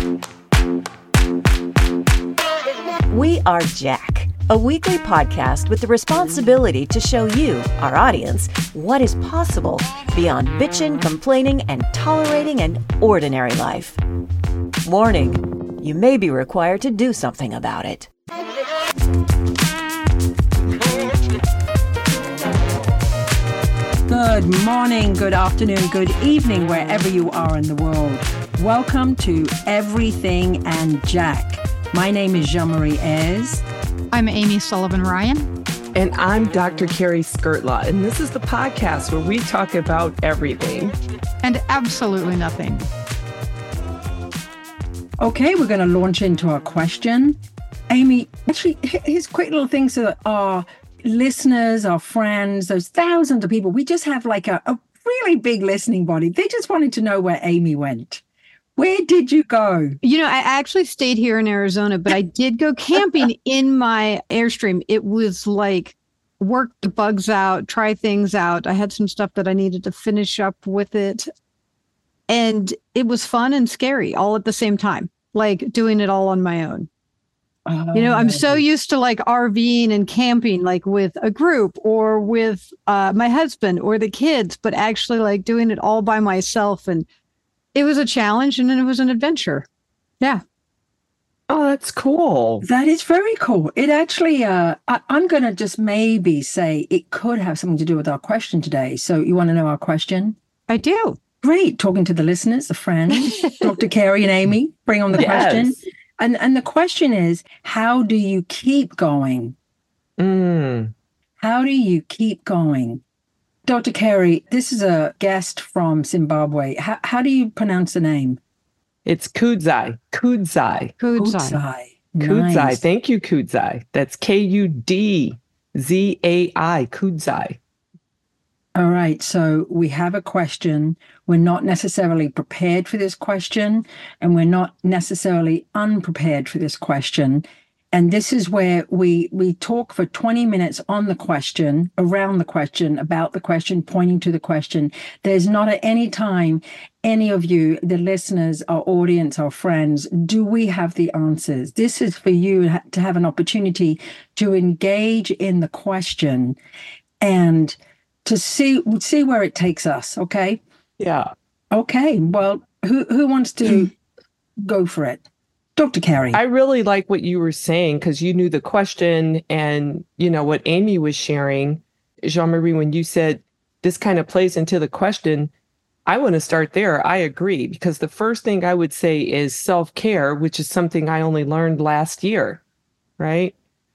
We are Jack, a weekly podcast with the responsibility to show you, our audience, what is possible beyond bitching, complaining, and tolerating an ordinary life. Warning, you may be required to do something about it. Good morning, good afternoon, good evening, wherever you are in the world. Welcome to Everything and Jack. My name is Jean-Marie Ayres. I'm Amy Sullivan-Ryan. And I'm Dr. Carrie Skirtlaw. And this is the podcast where we talk about everything. And absolutely nothing. Okay, we're going to launch into our question. Amy, actually, here's quick little things so that our listeners, our friends, those thousands of people, we just have like a really big listening body. They just wanted to know where Amy went. Where did you go? You know, I actually stayed here in Arizona, but I did go camping in my Airstream. It was like work the bugs out, try things out. I had some stuff that I needed to finish up with it. And it was fun and scary all at the same time, like doing it all on my own. You know, I'm so used to like RVing and camping, like with a group or with my husband or the kids, but actually like doing it all by myself. And it was a challenge and then it was an adventure. Yeah. Oh, that's cool. That is very cool. It actually, I'm going to just maybe say it could have something to do with our question today. So you want to know our question? I do. Great. Talking to the listeners, the friends, Dr. Carrie and Amy, bring on the question. And the question is, how do you keep going? How do you keep going? Dr. Carrie, this is a guest from Zimbabwe. How do you pronounce the name? It's Kudzai. Kudzai. Kudzai. Kudzai. Nice. Thank you, Kudzai. That's Kudzai. Kudzai. All right. So we have a question. We're not necessarily prepared for this question, and we're not necessarily unprepared for this question. And this is where we talk for 20 minutes on the question, around the question, about the question, pointing to the question. There's not at any time, any of you, the listeners, our audience, our friends, do we have the answers? This is for you to have an opportunity to engage in the question and to see where it takes us. Okay. Yeah. Okay. Well, who wants to go for it? Dr. Carrie. I really like what you were saying because you knew the question and, you know, what Amy was sharing. Jean-Marie, when you said this kind of plays into the question, I want to start there. I agree, because the first thing I would say is self-care, which is something I only learned last year, right?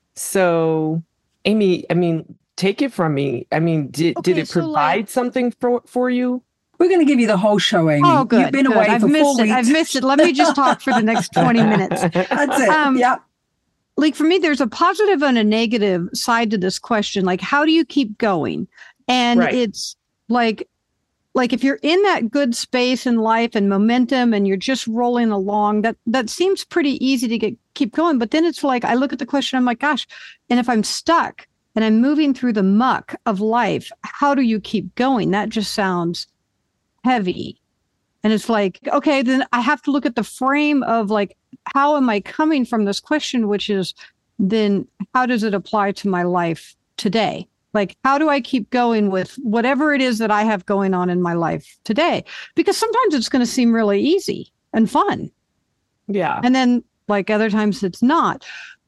So, Amy, I mean, take it from me. I mean, did it provide something for you? We're going to give you the whole show, Amy. Oh, good. You've been away for 4 weeks. I've missed it. Let me just talk for the next 20 minutes. That's it. Yeah. Like for me, there's a positive and a negative side to this question. Like, how do you keep going? And it's like if you're in that good space in life and momentum and you're just rolling along, that seems pretty easy to keep going. But then it's like, I look at the question, I'm like, gosh, and if I'm stuck and I'm moving through the muck of life, how do you keep going? That just sounds heavy. And it's like, okay, then I have to look at the frame of like, how am I coming from this question, which is then how does it apply to my life today? Like, how do I keep going with whatever it is that I have going on in my life today? Because sometimes it's going to seem really easy and fun. Yeah. And then like other times it's not.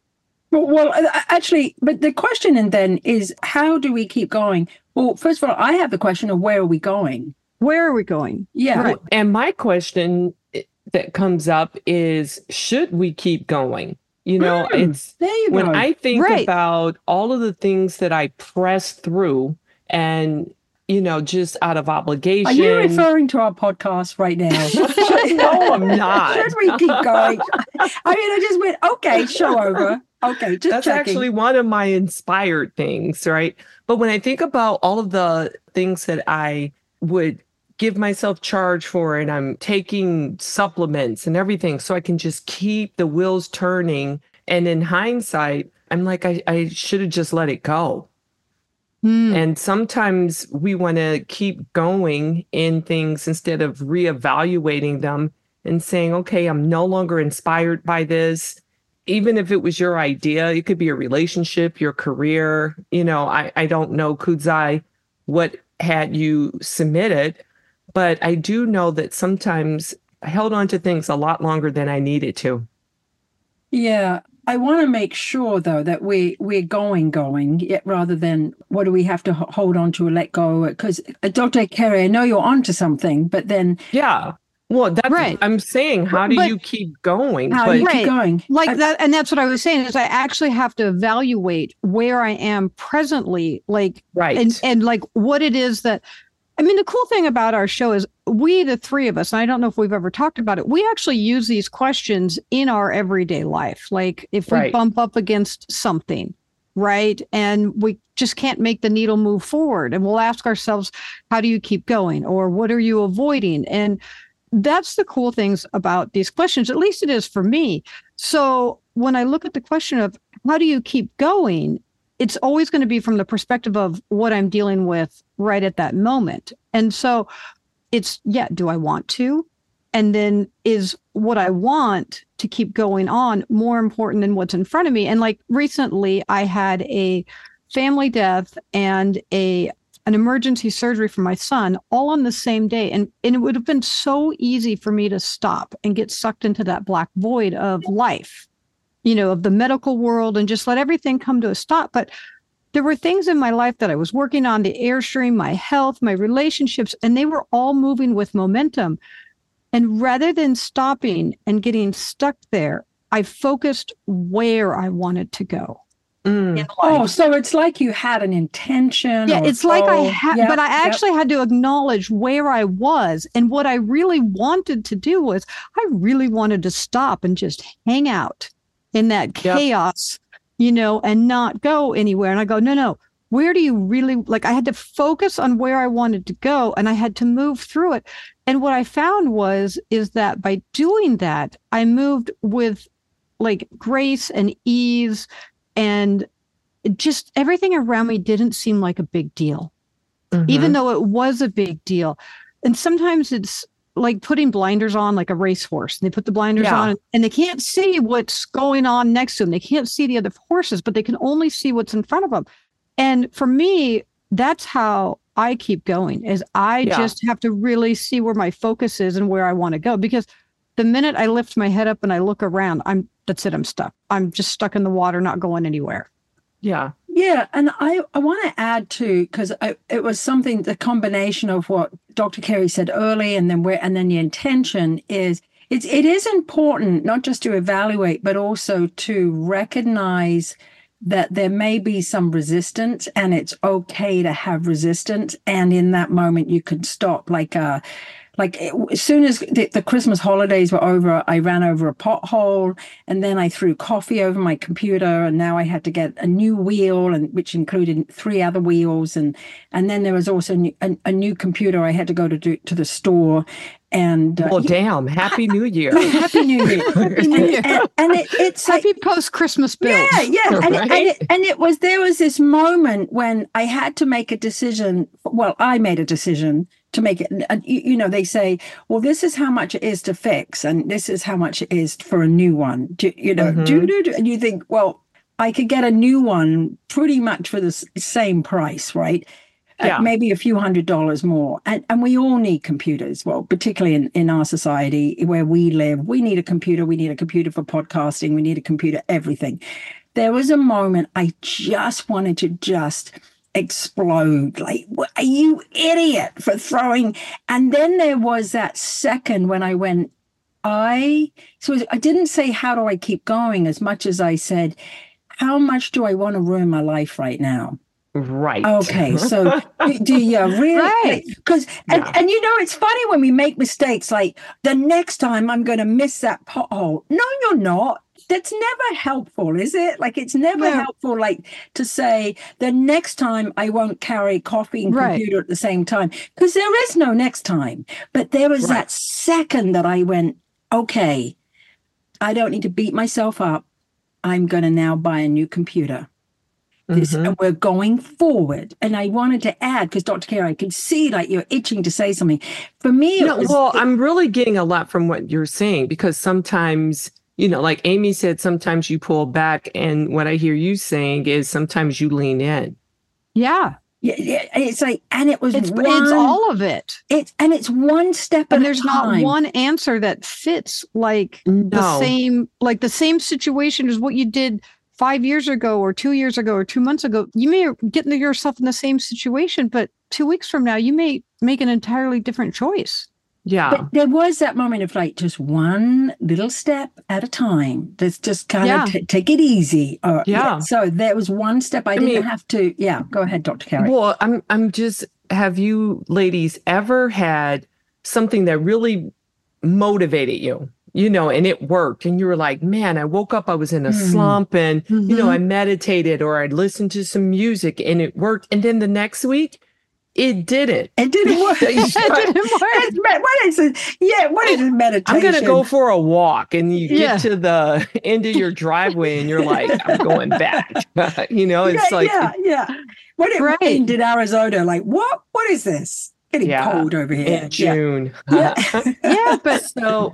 Well, actually, but the question and then is, how do we keep going? Well, first of all, I have the question of where are we going? Where are we going? Yeah. Right. And my question that comes up is, should we keep going? You know, it's when I think about all of the things that I pressed through and, you know, just out of obligation. Are you referring to our podcast right now? No, I'm not. Should we keep going? I mean, I just went, okay, show over. Okay, just That's checking. actually one of my inspired things, right? But when I think about all of the things that I would give myself charge for, and I'm taking supplements and everything so I can just keep the wheels turning. And in hindsight, I'm like, I should have just let it go. And sometimes we want to keep going in things instead of reevaluating them and saying, okay, I'm no longer inspired by this. Even if it was your idea, it could be a relationship, your career. I don't know, Kudzai, what had you submitted, but I do know that sometimes I held on to things a lot longer than I needed to. Yeah. I want to make sure, though, that we're going, yet rather than what do we have to hold on to or let go? Because Dr. Carey, I know you're onto something, but then... Yeah. Well, that's right. I'm saying, how do you keep going? How do you keep going? Like that. And that's what I was saying is I actually have to evaluate where I am presently, like, right. And like what it is that, I mean, the cool thing about our show is we, the three of us, and I don't know if we've ever talked about it, we actually use these questions in our everyday life. Like if we bump up against something, right? And we just can't make the needle move forward. And we'll ask ourselves, how do you keep going? Or what are you avoiding? And that's the cool things about these questions, at least it is for me. So when I look at the question of how do you keep going, it's always going to be from the perspective of what I'm dealing with right at that moment. And so it's, do I want to? And then is what I want to keep going on more important than what's in front of me? And like recently I had a family death and an emergency surgery for my son all on the same day. And it would have been so easy for me to stop and get sucked into that black void of life, of the medical world and just let everything come to a stop. But there were things in my life that I was working on, the Airstream, my health, my relationships, and they were all moving with momentum. And rather than stopping and getting stuck there, I focused where I wanted to go. Oh, so it's like you had an intention. Yeah, it's like I had, but I actually had to acknowledge where I was. And what I really wanted to do was I really wanted to stop and just hang out in that chaos, and not go anywhere. And I go, no, where do you really, like, I had to focus on where I wanted to go and I had to move through it. And what I found is that by doing that, I moved with like grace and ease. And just everything around me didn't seem like a big deal, even though it was a big deal. And sometimes it's like putting blinders on like a racehorse. And they put the blinders on and they can't see what's going on next to them. They can't see the other horses, but they can only see what's in front of them. And for me, that's how I keep going, is I just have to really see where my focus is and where I want to go. Because the minute I lift my head up and I look around, that's it. I'm stuck. I'm just stuck in the water, not going anywhere. Yeah. Yeah. And I want to add too, because it was something, the combination of what Dr. Carey said early and then the intention is, it is important not just to evaluate, but also to recognize that there may be some resistance and it's okay to have resistance. And in that moment, you could stop as soon as the Christmas holidays were over, I ran over a pothole and then I threw coffee over my computer and now I had to get a new wheel, which included 3 other wheels. And then there was also a new computer I had to go to the store. And damn! Happy New Year! Happy New Year! Happy New Year! And it's happy post-Christmas bills. Yeah. There was this moment when I had to make a decision. Well, I made a decision to make it. They say, well, this is how much it is to fix, and this is how much it is for a new one. And you think, well, I could get a new one pretty much for the same price, right? Maybe a few $100s more. And we all need computers. Well, particularly in our society where we live, we need a computer. We need a computer for podcasting. We need a computer, everything. There was a moment I just wanted to explode. Like, are you idiot for throwing? And then there was that second when I went, I didn't say, how do I keep going, as much as I said, how much do I want to ruin my life right now? Right. Okay. So do you really? Right. Because, and it's funny when we make mistakes, like the next time I'm going to miss that pothole. No, you're not. That's never helpful, is it? Like, it's never helpful, like, to say the next time I won't carry coffee and computer at the same time, because there is no next time. But there was that second that I went, okay, I don't need to beat myself up. I'm going to now buy a new computer. this, and we're going forward. And I wanted to add, because Dr. Carey, I could see like you're itching to say something. For me, I'm really getting a lot from what you're saying, because sometimes, like Amy said, sometimes you pull back, and what I hear you saying is sometimes you lean in. Yeah. Yeah, it's like, and it's all of it. It's one step at a time. And there's not one answer that fits the same situation as what you did 5 years ago or 2 years ago or 2 months ago. You may get yourself in the same situation, but 2 weeks from now, you may make an entirely different choice. Yeah. But there was that moment of like just one little step at a time. Let's just kind of take it easy. So there was one step. I didn't have to. Yeah. Go ahead, Dr. Carey. Well, I'm just, have you ladies ever had something that really motivated you, and it worked, and you were like, man, I woke up, I was in a slump, and, I meditated or I listened to some music and it worked. And then the next week, it didn't. It didn't work. What is it? Yeah, what is meditation? I'm going to go for a walk, and you get to the end of your driveway and you're like, I'm going back. It's When it rained in Arizona, like, what is this? Getting cold over here. In June. But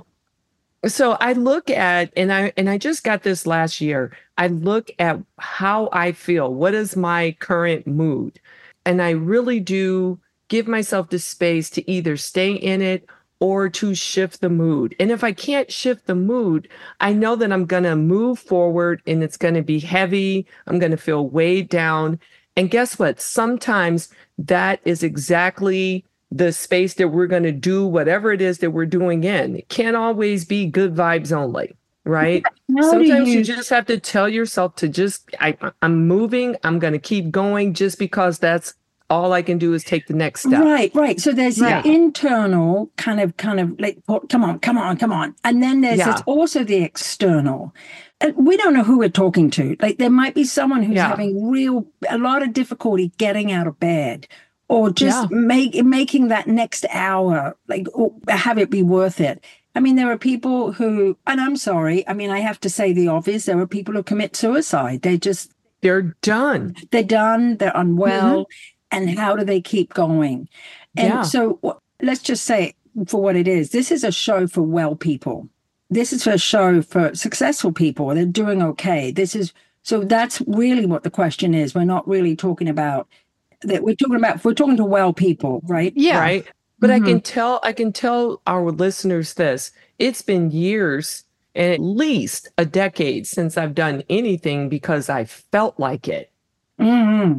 so I look at, and I just got this last year, I look at how I feel. What is my current mood? And I really do give myself the space to either stay in it or to shift the mood. And if I can't shift the mood, I know that I'm going to move forward and it's going to be heavy. I'm going to feel weighed down. And guess what? Sometimes that is exactly the space that we're going to do whatever it is that we're doing in. It can't always be good vibes only. Right? Sometimes you just have to tell yourself to just, I'm moving, I'm going to keep going, just because that's all I can do is take the next step. Right. So there's the internal kind of like, come on. And then there's also the external. And we don't know who we're talking to. Like there might be someone who's having a lot of difficulty getting out of bed, or just making that next hour, like, have it be worth it. I mean, there are people who, and I'm sorry, I mean, I have to say the obvious, there are people who commit suicide. They're done. They're unwell. And how do they keep going? And so let's just say for what it is, this is a show for well people. This is a show for successful people. They're doing okay. So that's really what the question is. We're not really talking about that. We're talking to well people, right? Yeah. Right. But I can tell our listeners this. It's been years and at least a decade since I've done anything because I felt like it. I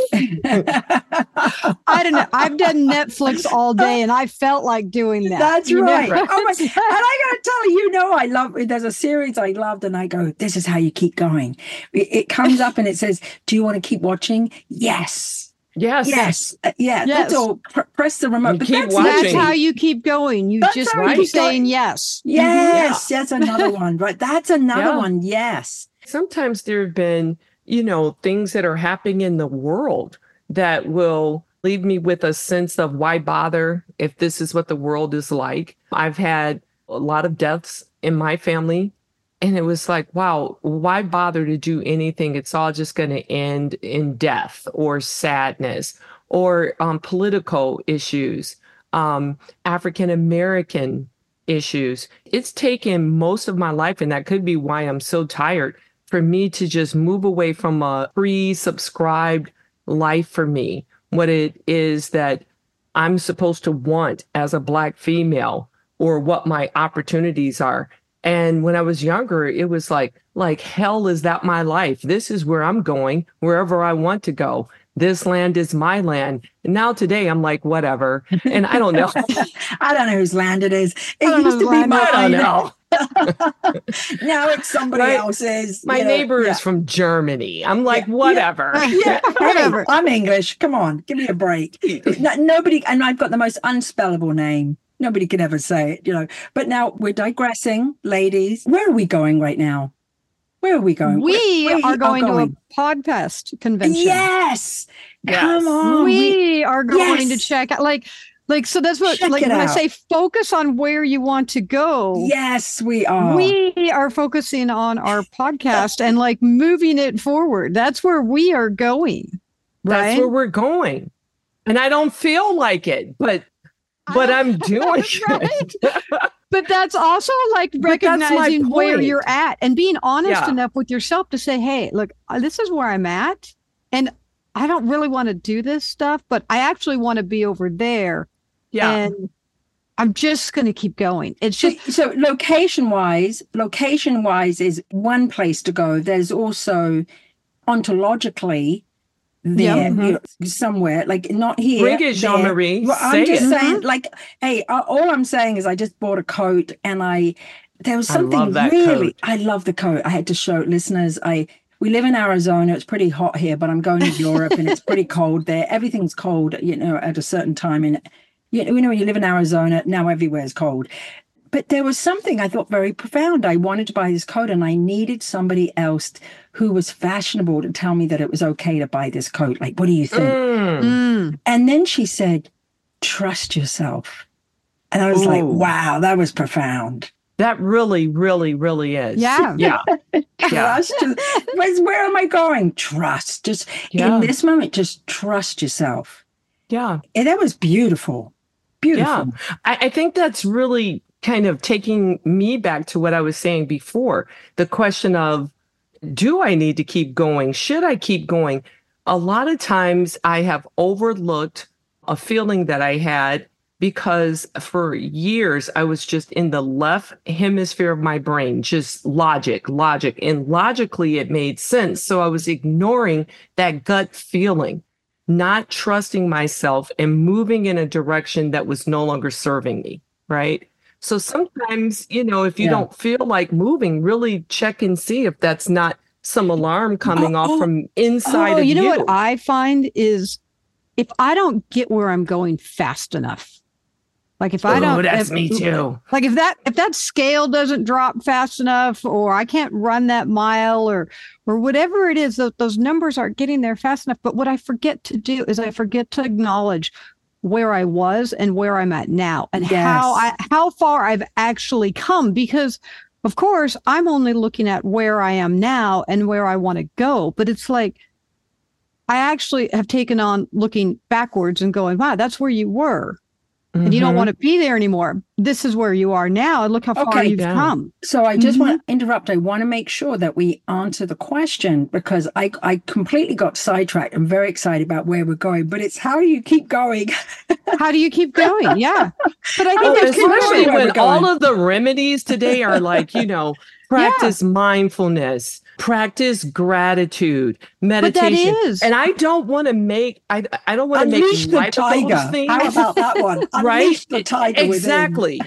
don't know. I've done Netflix all day and I felt like doing that. That's right. Oh my, and I got to tell you, I love, there's a series I loved and I go, this is how you keep going. It comes up and it says, do you want to keep watching? Yes. That's all. Press the remote. That's how you keep going. You just keep saying yes. Yes, that's another one. Right. That's another one. Yes. Sometimes there have been, things that are happening in the world that will leave me with a sense of why bother if this is what the world is like. I've had a lot of deaths in my family. And it was like, wow, why bother to do anything? It's all just going to end in death or sadness or political issues, African-American issues. It's taken most of my life, and that could be why I'm so tired, for me to just move away from a pre-subscribed life for me, what it is that I'm supposed to want as a Black female or what my opportunities are. And when I was younger, it was like hell, is that my life? This is where I'm going, wherever I want to go. This land is my land. And now today, I'm like, whatever. And I don't know. I don't know whose land it is. It used to be mine. I don't know. Now it's somebody else's. My neighbor is from Germany. I'm like, whatever. Whatever. I'm English. Come on, give me a break. Nobody, and I've got the most unspellable name. Nobody can ever say it, But now we're digressing, ladies. Where are we going right now? Where are we going? We are going to a podcast convention. Yes. Come on. We are going to check out, Like, so that's what, like, when I say focus on where you want to go. Yes, we are. We are focusing on our podcast and like moving it forward. That's where we are going. Right? That's where we're going. And I don't feel like it, but I'm doing it. But that's also like recognizing where you're at and being honest enough with yourself to say, hey, look, this is where I'm at. And I don't really want to do this stuff, but I actually want to be over there. Yeah. And I'm just going to keep going. It's just so location wise is one place to go. There's also ontologically there somewhere, like not here. Bring it, Jean-Marie. Well, I'm just saying, like, hey, all I'm saying is I just bought a coat and there was something really, I love the coat. I had to show listeners, we live in Arizona. It's pretty hot here, but I'm going to Europe and it's pretty cold there. Everything's cold, at a certain time. And, when you live in Arizona, now everywhere's cold. But there was something I thought very profound. I wanted to buy this coat and I needed somebody else who was fashionable to tell me that it was okay to buy this coat. Like, what do you think? And then she said, trust yourself. And I was like, wow, that was profound. That really, really, really is. Yeah. Yeah. Trust. Where am I going? Trust. Just in this moment, just trust yourself. Yeah. And that was beautiful. Beautiful. Yeah. I think that's really kind of taking me back to what I was saying before. The question of, do I need to keep going? Should I keep going? A lot of times I have overlooked a feeling that I had because for years I was just in the left hemisphere of my brain, just logic. And logically it made sense. So I was ignoring that gut feeling, not trusting myself and moving in a direction that was no longer serving me, right? So sometimes, if you don't feel like moving, really check and see if that's not some alarm coming off from inside of you. You know what I find is if I don't get where I'm going fast enough, like if I don't, that's me too. Like if that scale doesn't drop fast enough, or I can't run that mile, or whatever it is, those numbers aren't getting there fast enough. But what I forget to do is I forget to acknowledge where I was and where I'm at now, and how far I've actually come. Because, of course, I'm only looking at where I am now and where I want to go. But it's like I actually have taken on looking backwards and going, wow, that's where you were. And you don't want to be there anymore. This is where you are now. And look how far you've come. So I just want to interrupt. I want to make sure that we answer the question because I completely got sidetracked. I'm very excited about where we're going, but it's how do you keep going? How do you keep going? Yeah. But I think especially when all of the remedies today are like, practice mindfulness, practice gratitude, meditation. But that is. And I don't want to make, I don't want to make the tiger. Things. How about that one? Right? Unleash the tiger exactly.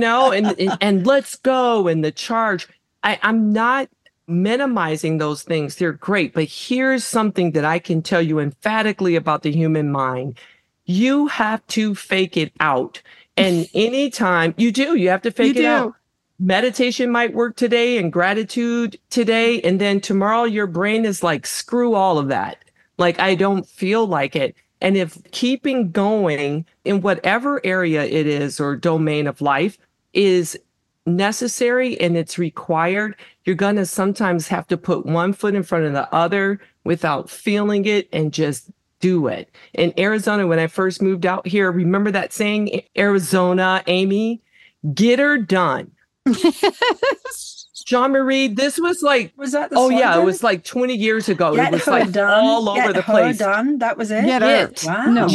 And let's go and the charge. I'm not minimizing those things. They're great. But here's something that I can tell you emphatically about the human mind. You have to fake it out. And anytime you have to fake it out. Meditation might work today and gratitude today. And then tomorrow your brain is like, screw all of that. Like, I don't feel like it. And if keeping going in whatever area it is or domain of life is necessary and it's required, you're going to sometimes have to put one foot in front of the other without feeling it and just do it. In Arizona, when I first moved out here, remember that saying, Arizona, Amy, get her done. Jean-Marie, this was like, was that the it was like 20 years ago. It was like done. all over the place. Done. That was it. Get it. Wow. No.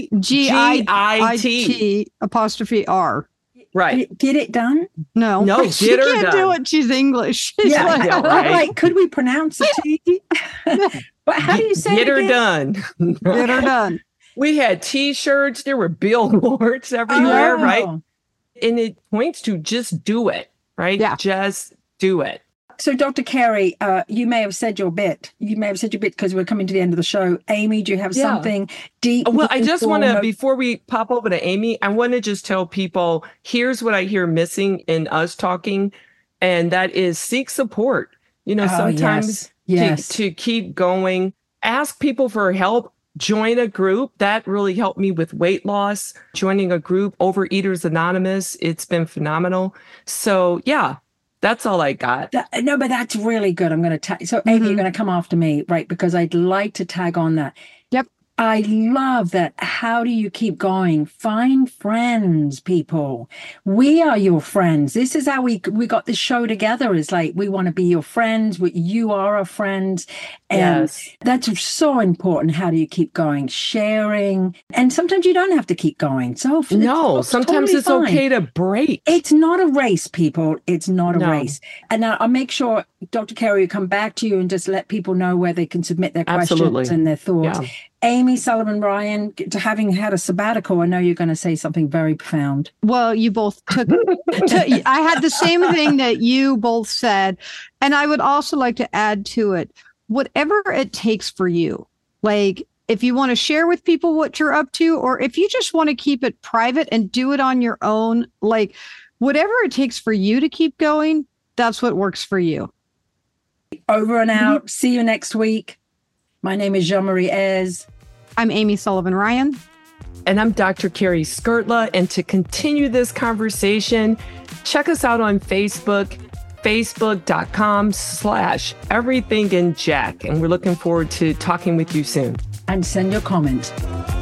G-I-T apostrophe R. Right. Get it done? No, she can't done. Do it. She's English. Right. Could we pronounce the T? How do you say get it her done? Get her done. We had T-shirts. There were billboards everywhere, right? And it points to just do it, right? Yeah. Just do it. So, Dr. Carey, you may have said your bit. Because we're coming to the end of the show. Amy, do you have something deep? Well, I just want to, before we pop over to Amy, I want to just tell people, here's what I hear missing in us talking, and that is seek support. Sometimes to keep going, ask people for help. join a group. That really helped me with weight loss. Joining a group, Overeaters Anonymous, it's been phenomenal. So yeah, that's all I got. No, but that's really good. I'm going to tag. So Amy, you're going to come after me, right? Because I'd like to tag on that. Yep. I love that. How do you keep going? Find friends, people. We are your friends. This is how we got this show together. Is like, we want to be your friends. You are our friends. And yes. That's so important. How do you keep going? Sharing. And sometimes you don't have to keep going. So no, sometimes it's fine. Okay to break. It's not a race, people. It's not a race. And now I'll make sure, Dr. Carey, will come back to you and just let people know where they can submit their questions and their thoughts. Yeah. Amy Sullivan Ryan, having had a sabbatical, I know you're going to say something very profound. Well, you both took I had the same thing that you both said. And I would also like to add to it, whatever it takes for you. Like, if you want to share with people what you're up to, or if you just want to keep it private and do it on your own, like whatever it takes for you to keep going, that's what works for you. Over and out. See you next week. My name is Jean-Marie Ayres. I'm Amy Sullivan Ryan. And I'm Dr. Carey Skirtla. And to continue this conversation, check us out on Facebook, facebook.com/everythinginjack. And we're looking forward to talking with you soon. And send your comments.